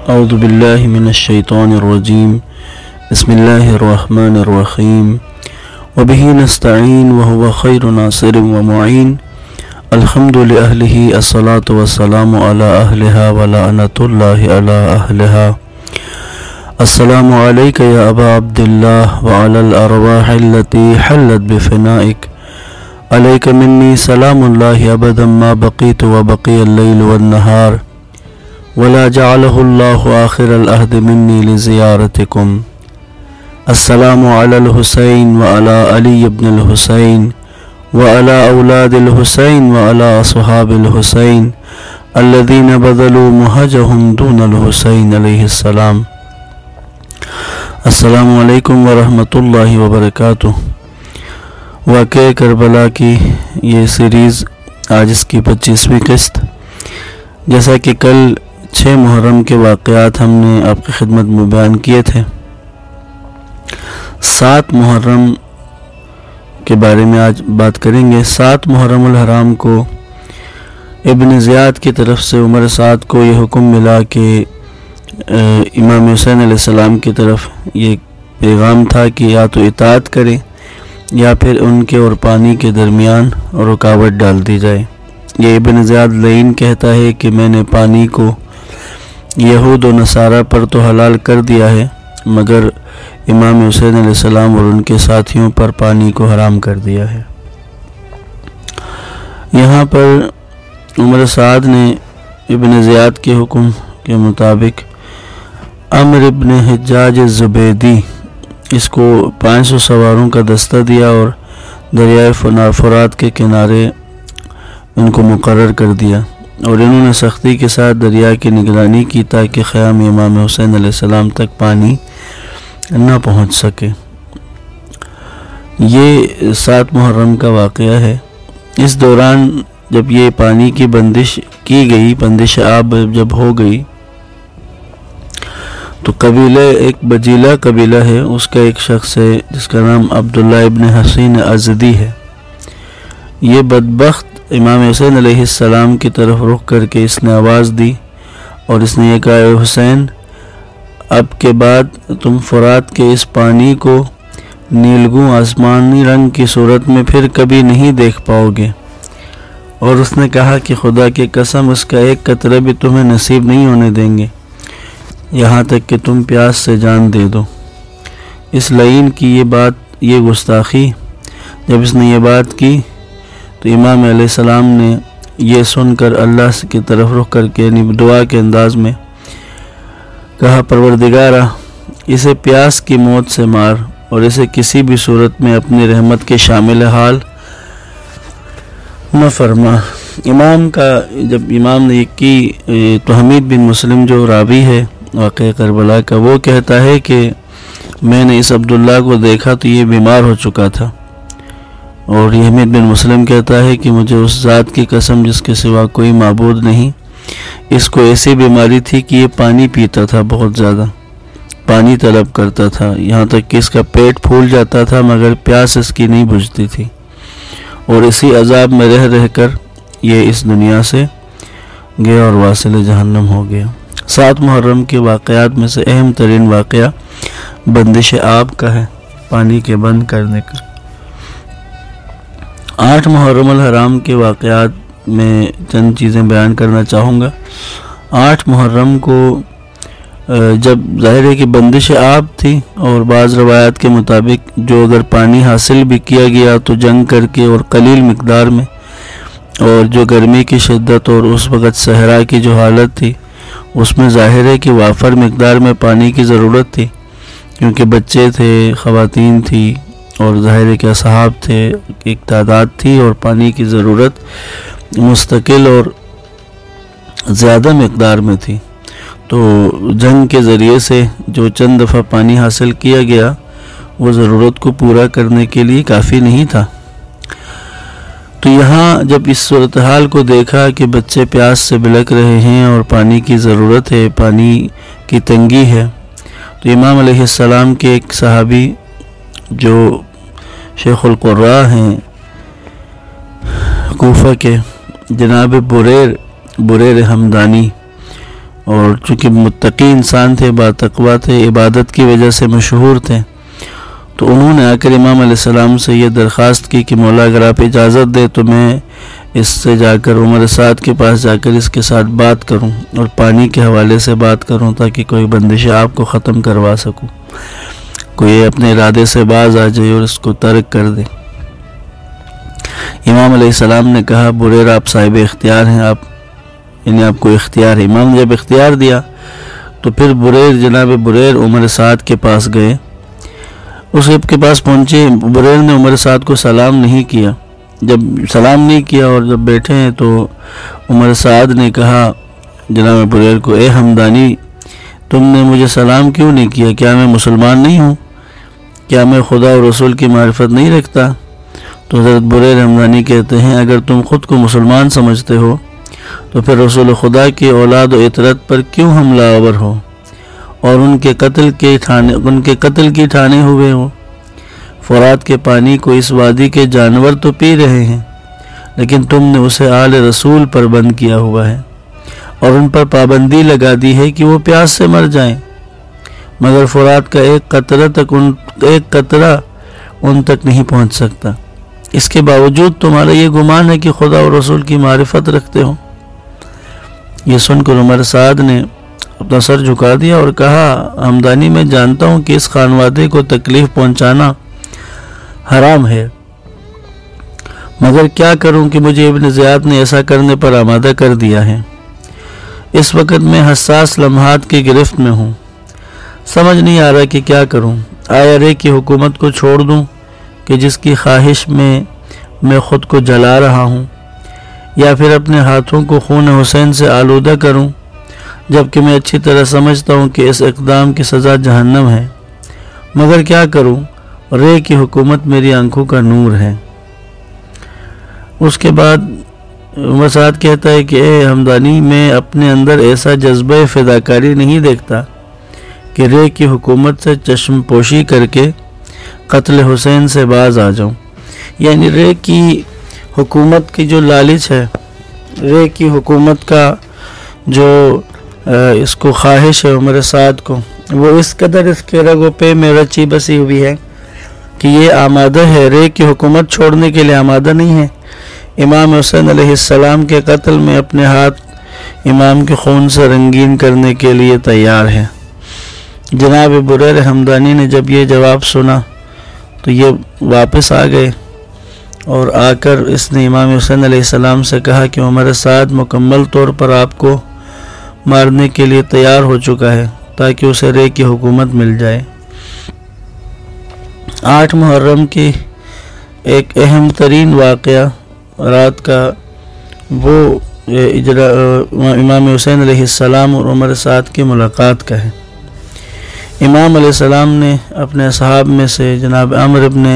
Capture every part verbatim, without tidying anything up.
اعوذ باللہ من الشیطان الرجیم بسم اللہ الرحمن الرحیم وبہ نستعین وہو خیر ناصر ومعین الحمد لأہلہ الصلاة والسلام علی اہلہا ولعنۃ اللہ علی اہلہا السلام علیک یا ابا عبداللہ وعلی الارواح التي حلت بفنائک علیک منی سلام اللہ ابدا ما بقیت وبقی اللیل والنہار ولا جعله الله آخر العهد مني لزيارتكم السلام على الحسين وعلى علي بن الحسين وعلى أولاد الحسين وعلى أصحاب الحسين الذين بذلوا مهجهم دون الحسين عليه السلام. السلام علیکم ورحمۃ اللہ وبرکاتہ. واقعہ کربلا کی یہ سیریز آج اس کی پچیسویں قسط. جیسا کہ کل چھ محرم کے واقعات ہم نے آپ کی خدمت میں بیان کیے تھے، سات محرم کے بارے میں آج بات کریں گے. سات محرم الحرام کو ابن زیاد کی طرف سے عمر سعد کو یہ حکم ملا کہ امام حسین علیہ السلام کی طرف یہ پیغام تھا کہ یا تو اطاعت کریں یا پھر ان کے اور پانی کے درمیان رکاوٹ ڈال دی جائے. یہ ابن زیاد لعین کہتا ہے کہ میں نے پانی کو یہود و نصارہ پر تو حلال کر دیا ہے، مگر امام حسین علیہ السلام اور ان کے ساتھیوں پر پانی کو حرام کر دیا ہے. یہاں پر عمر سعد نے ابن زیاد کے حکم کے مطابق عمر ابن حجاج الزبیدی اس کو پانچ سو سواروں کا دستہ دیا اور دریائے فرات کے کنارے ان کو مقرر کر دیا، اور انہوں نے سختی کے ساتھ دریا کی نگرانی کی تاکہ خیام امام حسین علیہ السلام تک پانی نہ پہنچ سکے. یہ سات محرم کا واقعہ ہے. اس دوران جب یہ پانی کی بندش کی گئی، بندش آب جب ہو گئی، تو قبیلہ ایک بجیلہ قبیلہ ہے، اس کا ایک شخص ہے جس کا نام عبداللہ ابن حسین ازدی ہے. یہ بدبخت امام حسین علیہ السلام کی طرف رخ کر کے اس نے آواز دی اور اس نے یہ کہا، اے حسین، اب کے بعد تم فرات کے اس پانی کو نیلگوں آسمانی رنگ کی صورت میں پھر کبھی نہیں دیکھ پاؤ گے. اور اس نے کہا کہ خدا کی قسم اس کا ایک قطرہ بھی تمہیں نصیب نہیں ہونے دیں گے یہاں تک کہ تم پیاس سے جان دے دو. اس لعین کی یہ بات، یہ گستاخی، جب اس نے یہ بات کی تو امام علیہ السلام نے یہ سن کر اللہ کی طرف رخ کر کے یعنی دعا کے انداز میں کہا، پروردگارا، اسے پیاس کی موت سے مار اور اسے کسی بھی صورت میں اپنی رحمت کے شامل حال نہ فرما. امام کا جب امام نے یہ کی تو حمید بن مسلم جو راوی ہے واقعہ کربلا کا، وہ کہتا ہے کہ میں نے اس عبداللہ کو دیکھا تو یہ بیمار ہو چکا تھا، اور یہ حمید بن مسلم کہتا ہے کہ مجھے اس ذات کی قسم جس کے سوا کوئی معبود نہیں، اس کو ایسی بیماری تھی کہ یہ پانی پیتا تھا، بہت زیادہ پانی طلب کرتا تھا، یہاں تک کہ اس کا پیٹ پھول جاتا تھا مگر پیاس اس کی نہیں بجھتی تھی، اور اسی عذاب میں رہ رہ کر یہ اس دنیا سے گیا اور واصل جہنم ہو گیا. سات محرم کے واقعات میں سے اہم ترین واقعہ بندش آب کا ہے، پانی کے بند کرنے کا. آٹھ محرم الحرام کے واقعات میں چند چیزیں بیان کرنا چاہوں گا. آٹھ محرم کو جب ظاہر ہے کہ بندش آب تھی، اور بعض روایات کے مطابق جو اگر پانی حاصل بھی کیا گیا تو جنگ کر کے اور قلیل مقدار میں، اور جو گرمی کی شدت اور اس وقت صحرا کی جو حالت تھی اس میں ظاہر ہے کہ وافر مقدار میں پانی کی ضرورت تھی، کیونکہ بچے تھے، خواتین تھی، اور ظاہر ہے کہ اصحاب تھے، ایک تعداد تھی، اور پانی کی ضرورت مستقل اور زیادہ مقدار میں تھی. تو جنگ کے ذریعے سے جو چند دفعہ پانی حاصل کیا گیا وہ ضرورت کو پورا کرنے کے لیے کافی نہیں تھا. تو یہاں جب اس صورتحال کو دیکھا کہ بچے پیاس سے بلک رہے ہیں اور پانی کی ضرورت ہے، پانی کی تنگی ہے، تو امام علیہ السلام کے ایک صحابی جو شیخ القراء ہیں کوفہ کے، جناب بریر بریر حمدانی، اور چونکہ متقی انسان تھے، باتقوا تھے، عبادت کی وجہ سے مشہور تھے، تو انہوں نے آ کر امام علیہ السلام سے یہ درخواست کی کہ مولا اگر آپ اجازت دے تو میں اس سے جا کر عمر سعد کے پاس جا کر اس کے ساتھ بات کروں اور پانی کے حوالے سے بات کروں تاکہ کوئی بندش آپ کو ختم کروا سکوں، کوئی اپنے ارادے سے باز آ جائے اور اس کو ترک کر دے۔ امام علیہ السلام نے کہا بریر آپ صاحب اختیار ہیں، آپ یعنی آپ کو اختیار ہے۔ امام نے جب اختیار دیا تو پھر بریر جناب بریر عمر سعد کے پاس گئے، اس کے پاس پہنچے۔ بریر نے عمر سعد کو سلام نہیں کیا، جب سلام نہیں کیا اور جب بیٹھے ہیں تو عمر سعد نے کہا جناب بریر کو، اے ہمدانی تم نے مجھے سلام کیوں نہیں کیا؟ کیا میں مسلمان نہیں ہوں؟ کیا میں خدا اور رسول کی معرفت نہیں رکھتا؟ تو حضرت بریر ہمدانی کہتے ہیں اگر تم خود کو مسلمان سمجھتے ہو تو پھر رسول خدا کی اولاد و اطرت پر کیوں حملہ آور ہو اور ان کے قتل کے ٹھانے ان کے قتل کی ٹھانے ہوئے ہو؟ فرات کے پانی کو اس وادی کے جانور تو پی رہے ہیں، لیکن تم نے اسے آل رسول پر بند کیا ہوا ہے اور ان پر پابندی لگا دی ہے کہ وہ پیاس سے مر جائیں، مگر فرات کا ایک قطرہ تک ان ایک قطرہ ان تک نہیں پہنچ سکتا۔ اس کے باوجود تمہارا یہ گمان ہے کہ خدا اور رسول کی معرفت رکھتے ہو۔ یہ سن کر عمر سعد نے اپنا سر جھکا دیا اور کہا ہمدانی میں جانتا ہوں کہ اس خانوادے کو تکلیف پہنچانا حرام ہے، مگر کیا کروں کہ مجھے ابن زیاد نے ایسا کرنے پر آمادہ کر دیا ہے۔ اس وقت میں حساس لمحات کی گرفت میں ہوں، سمجھ نہیں آ رہا کہ کیا کروں۔ آیا رے کی حکومت کو چھوڑ دوں کہ جس کی خواہش میں میں خود کو جلا رہا ہوں، یا پھر اپنے ہاتھوں کو خون حسین سے آلودہ کروں، جبکہ میں اچھی طرح سمجھتا ہوں کہ اس اقدام کی سزا جہنم ہے، مگر کیا کروں، رے کی حکومت میری آنکھوں کا نور ہے۔ اس کے بعد عمر سعد کہتا ہے کہ اے ہمدانی میں اپنے اندر ایسا جذبہ فداکاری نہیں دیکھتا کہ رے کی حکومت سے چشم پوشی کر کے قتل حسین سے باز آ جاؤں۔ یعنی رے کی حکومت کی جو لالچ ہے، رے کی حکومت کا جو اس کو خواہش ہے عمر سعد کو، وہ اس قدر اس کے رگوں پہ میں رچی بسی ہوئی ہے کہ یہ آمادہ ہے، رے کی حکومت چھوڑنے کے لیے آمادہ نہیں ہے۔ امام حسین علیہ السلام کے قتل میں اپنے ہاتھ امام کے خون سے رنگین کرنے کے لیے تیار ہے۔ جناب بریر ہمدانی نے جب یہ جواب سنا تو یہ واپس آ گئے اور آ کر اس نے امام حسین علیہ السلام سے کہا کہ عمر سعد مکمل طور پر آپ کو مارنے کے لیے تیار ہو چکا ہے تاکہ اسے رے کی حکومت مل جائے۔ آٹھ محرم کی ایک اہم ترین واقعہ رات کا وہ اجرا امام حسین علیہ السلام اور عمر سعد کی ملاقات کا ہے۔ امام علیہ السلام نے اپنے اصحاب میں سے جناب عمر ابن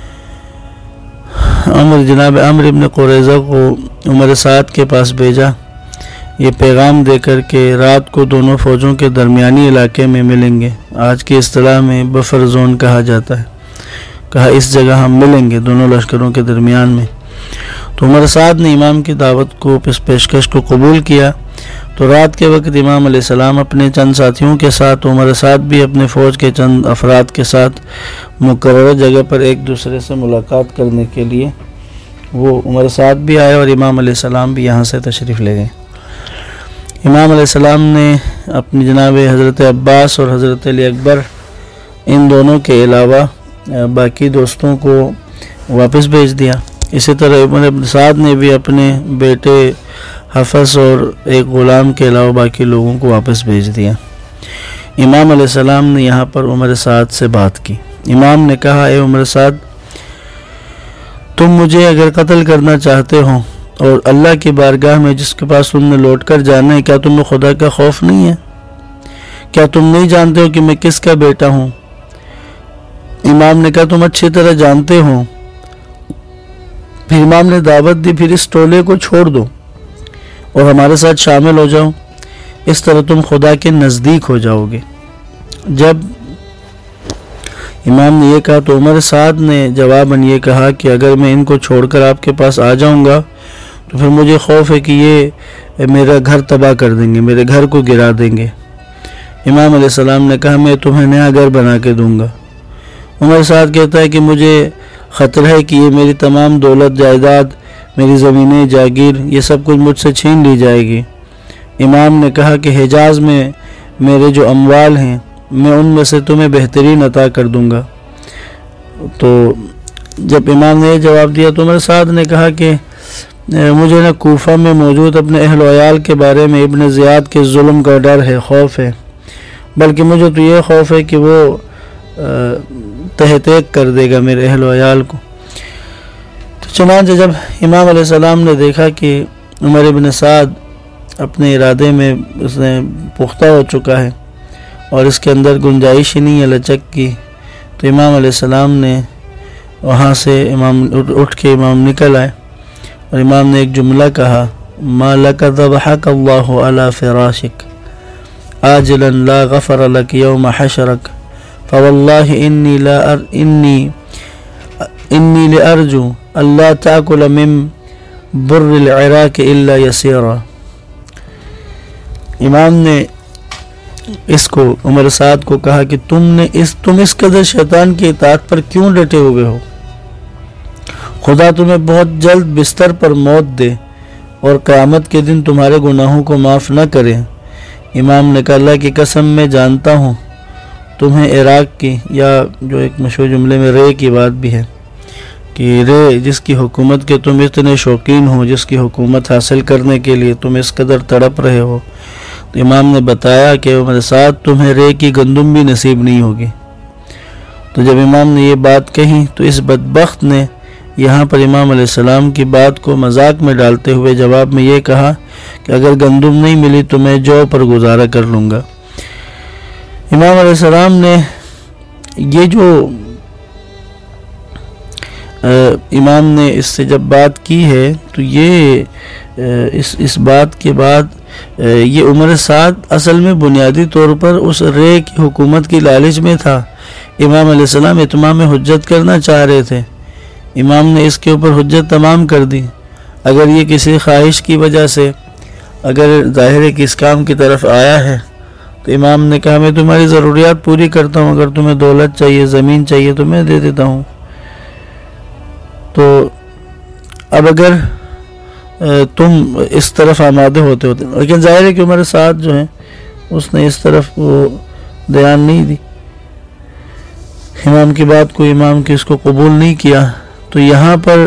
عمر جناب عمر ابن قریظہ کو عمر سعد کے پاس بھیجا، یہ پیغام دے کر کہ رات کو دونوں فوجوں کے درمیانی علاقے میں ملیں گے۔ آج کی اصطلاح میں بفر زون کہا جاتا ہے، کہا اس جگہ ہم ملیں گے دونوں لشکروں کے درمیان میں۔ تو عمر سعد نے امام کی دعوت کو اس پیشکش کو قبول کیا۔ تو رات کے وقت امام علیہ السلام اپنے چند ساتھیوں کے ساتھ، عمر سعد بھی اپنے فوج کے چند افراد کے ساتھ مقررہ جگہ پر ایک دوسرے سے ملاقات کرنے کے لیے وہ عمر سعد بھی آئے اور امام علیہ السلام بھی یہاں سے تشریف لے گئے۔ امام علیہ السلام نے اپنی جناب حضرت عباس اور حضرت علی اکبر ان دونوں کے علاوہ باقی دوستوں کو واپس بھیج دیا۔ اسی طرح عمر بن سعد نے بھی اپنے بیٹے حفص اور ایک غلام کے علاوہ باقی لوگوں کو واپس بھیج دیا۔ امام علیہ السلام نے یہاں پر عمر سعد سے بات کی۔ امام نے کہا اے عمر سعد، تم مجھے اگر قتل کرنا چاہتے ہو اور اللہ کی بارگاہ میں جس کے پاس تم نے لوٹ کر جانا ہے، کیا تمہیں خدا کا خوف نہیں ہے؟ کیا تم نہیں جانتے ہو کہ میں کس کا بیٹا ہوں؟ امام نے کہا تم اچھی طرح جانتے ہو۔ پھر امام نے دعوت دی، پھر اس ٹولے کو چھوڑ دو اور ہمارے ساتھ شامل ہو جاؤ، اس طرح تم خدا کے نزدیک ہو جاؤ گے۔ جب امام نے یہ کہا تو عمر سعد نے جواباً یہ کہا کہ اگر میں ان کو چھوڑ کر آپ کے پاس آ جاؤں گا تو پھر مجھے خوف ہے کہ یہ میرا گھر تباہ کر دیں گے، میرے گھر کو گرا دیں گے۔ امام علیہ السلام نے کہا میں تمہیں نیا گھر بنا کے دوں گا۔ عمر سعد کہتا ہے کہ مجھے خطرہ ہے کہ یہ میری تمام دولت جائیداد، میری زمینیں جاگیر، یہ سب کچھ مجھ سے چھین لی جائے گی۔ امام نے کہا کہ حجاز میں میرے جو اموال ہیں میں ان میں سے تمہیں بہترین عطا کر دوں گا۔ تو جب امام نے یہ جواب دیا تو عمر سعد نے کہا کہ مجھے نہ کوفہ میں موجود اپنے اہل و عیال کے بارے میں ابن زیاد کے ظلم کا ڈر ہے، خوف ہے، بلکہ مجھے تو یہ خوف ہے کہ وہ تہتیک کر دے گا میرے اہل و عیال کو۔ تو چنانچہ جب امام علیہ السلام نے دیکھا کہ عمر ابن سعد اپنے ارادے میں اس نے پختہ ہو چکا ہے اور اس کے اندر گنجائش ہی نہیں ہے لچک کی، تو امام علیہ السلام نے وہاں سے امام اٹھ کے امام نکل آئے اور امام نے ایک جملہ کہا، ما لک ذبحک اللہ علی فراشک آجلا لا غفر لک یوم حشرک فواللہ انی لا ار انی انی لارجو اللہ تاکل من بر العراق الا یسیرا۔ امام نے اس کو عمر سعد کو کہا کہ تم نے اس تم اس قدر شیطان کی اطاعت پر کیوں ڈٹے ہوئے ہو؟ خدا تمہیں بہت جلد بستر پر موت دے اور قیامت کے دن تمہارے گناہوں کو معاف نہ کرے۔ امام نے کہا اللہ کی قسم میں جانتا ہوں تمہیں عراق کی، یا جو ایک مشہور جملے میں رے کی بات بھی ہے کہ رے جس کی حکومت کے تم اتنے شوقین ہو، جس کی حکومت حاصل کرنے کے لیے تم اس قدر تڑپ رہے ہو، تو امام نے بتایا کہ عمر سعد تمہیں رے کی گندم بھی نصیب نہیں ہوگی۔ تو جب امام نے یہ بات کہی تو اس بدبخت نے یہاں پر امام علیہ السلام کی بات کو مذاق میں ڈالتے ہوئے جواب میں یہ کہا کہ اگر گندم نہیں ملی تو میں جو پر گزارا کر لوں گا۔ امام علیہ السلام نے یہ جو امام نے اس سے جب بات کی ہے تو یہ اس اس بات کے بعد یہ عمر سعد اصل میں بنیادی طور پر اس رے کی حکومت کی لالچ میں تھا۔ امام علیہ السلام اتمام حجت کرنا چاہ رہے تھے، امام نے اس کے اوپر حجت تمام کر دی۔ اگر یہ کسی خواہش کی وجہ سے اگر ظاہر ہے کہ اس کام کی طرف آیا ہے تو امام نے کہا میں تمہاری ضروریات پوری کرتا ہوں، اگر تمہیں دولت چاہیے، زمین چاہیے تو میں دے دیتا ہوں۔ تو اب اگر تم اس طرف آمادہ ہوتے ہوتے لیکن ظاہر ہے کہ عمر سعد جو ہیں اس نے اس طرف وہ دھیان نہیں دی، امام کی بات کو امام کی اس کو قبول نہیں کیا، تو یہاں پر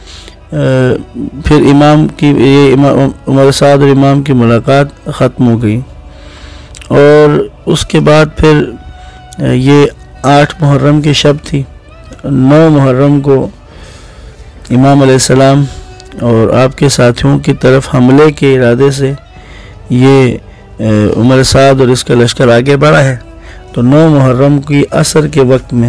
پھر امام کی یہ عمر سعد اور امام کی ملاقات ختم ہو گئی، اور اس کے بعد پھر یہ آٹھ محرم کی شب تھی۔ نو محرم کو امام علیہ السلام اور آپ کے ساتھیوں کی طرف حملے کے ارادے سے یہ عمر سعد اور اس کا لشکر آگے بڑھا ہے۔ تو نو محرم کی عصر کے وقت میں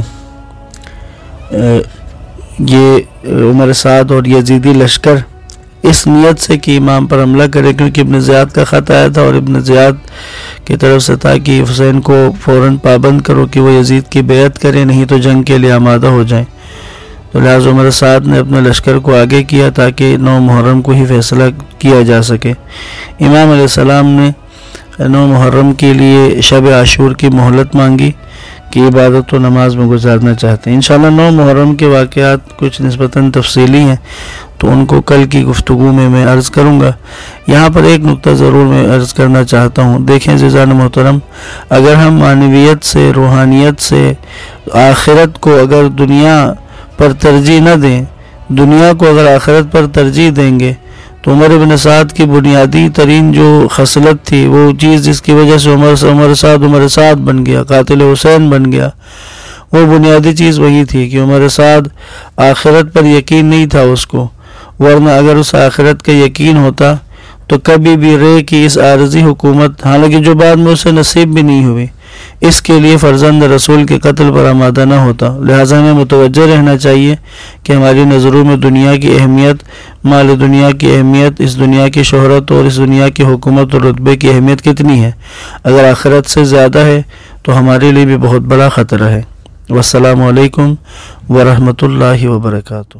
یہ عمر سعد اور یزیدی لشکر اس نیت سے کہ امام پر حملہ کرے، کیونکہ ابن زیاد کا خط آیا تھا اور ابن زیاد کی طرف سے تھا کہ حسین کو فوراً پابند کرو کہ وہ یزید کی بیعت کرے، نہیں تو جنگ کے لیے آمادہ ہو جائیں۔ تو لہٰذا عمر سعد نے اپنے لشکر کو آگے کیا تاکہ نو محرم کو ہی فیصلہ کیا جا سکے۔ امام علیہ السلام نے نو محرم کے لیے شب عاشور کی مہلت مانگی کہ عبادت و نماز میں گزارنا چاہتے ہیں۔ انشاءاللہ نو محرم کے واقعات کچھ نسبتاً تفصیلی ہیں تو ان کو کل کی گفتگو میں میں عرض کروں گا۔ یہاں پر ایک نقطہ ضرور میں عرض کرنا چاہتا ہوں، دیکھیں عزیزان محترم، اگر ہم معنویت سے، روحانیت سے، آخرت کو اگر دنیا پر ترجیح نہ دیں، دنیا کو اگر آخرت پر ترجیح دیں گے تو عمر بن سعد کی بنیادی ترین جو خصلت تھی، وہ چیز جس کی وجہ سے عمر عمر سعد عمر سعد بن گیا، قاتل حسین بن گیا، وہ بنیادی چیز وہی تھی کہ عمر سعد آخرت پر یقین نہیں تھا اس کو، ورنہ اگر اس آخرت کا یقین ہوتا تو کبھی بھی رے کی اس عارضی حکومت، حالانکہ جو بعد میں اسے نصیب بھی نہیں ہوئی، اس کے لیے فرزند رسول کے قتل پر آمادہ نہ ہوتا۔ لہٰذا ہمیں متوجہ رہنا چاہیے کہ ہماری نظروں میں دنیا کی اہمیت، مال دنیا کی اہمیت، اس دنیا کی شہرت اور اس دنیا کی حکومت اور رتبے کی اہمیت کتنی ہے، اگر آخرت سے زیادہ ہے تو ہمارے لیے بھی بہت بڑا خطرہ ہے۔ والسلام علیکم ورحمۃ اللہ وبرکاتہ۔